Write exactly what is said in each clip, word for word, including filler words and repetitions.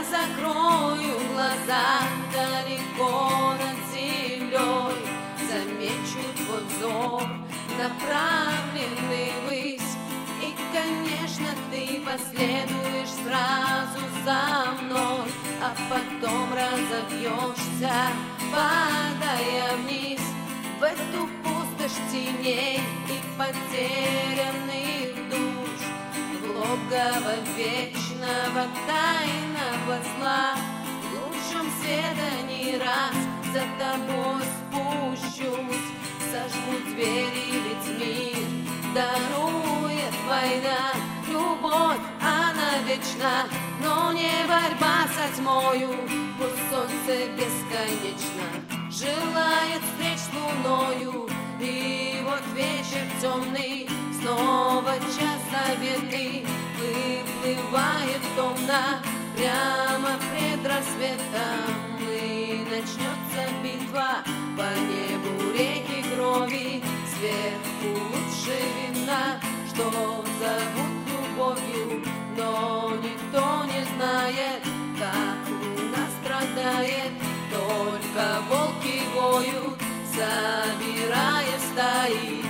закрою глаза, далеко над землей замечу твой взор, направленный ввысь. И, конечно, ты последуешь сразу за мной, а потом разобьешься, падая вниз в эту пустошь теней и потерянных душ, в логово вечного тайного зла. В лучшем света не раз за тобой спущусь, сожгу двери, ведь мир дарует война. Любовь, она вечна, но не борьба со тьмою. Пусть солнце бесконечно желает встреч с луною. И вот вечер темный, снова час заветный, выплывает томно прямо пред рассветом. И начнется битва по небу, реки крови, сверху лучше видно, что зовут любовью, но никто не знает, как луна страдает. Только волки воют, собирая стаи.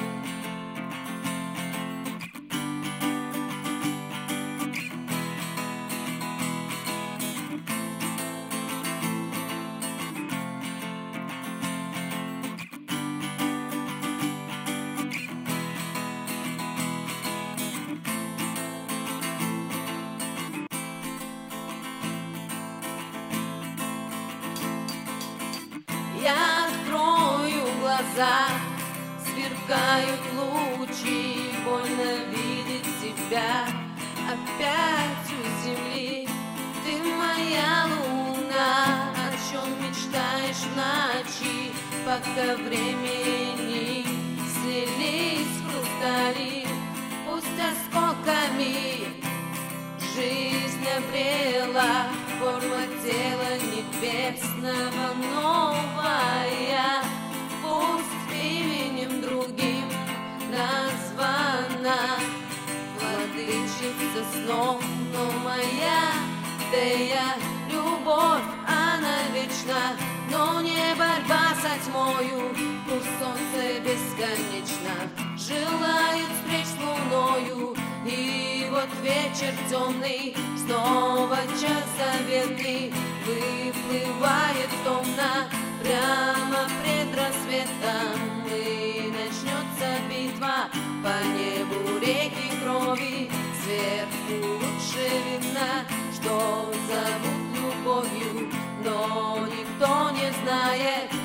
Я открою глаза, сверкают лучи, больно видеть тебя опять у земли. Ты моя луна, о чем мечтаешь в ночи, пока времени слились хрустали. Пусть осколками жизнь обрела форма тела небесного новая. Пусть именем другим названа владычица снов, но моя Тея. Любовь, она вечна, но не борьба со тьмою. Пусть солнце бесконечно желает встреч с луною. И вот вечер темный, снова час заветный, выплывает томно прямо пред рассветом. И начнется битва по небу, реки крови, сверху лучше видно, что зовут любовью, но никто не знает,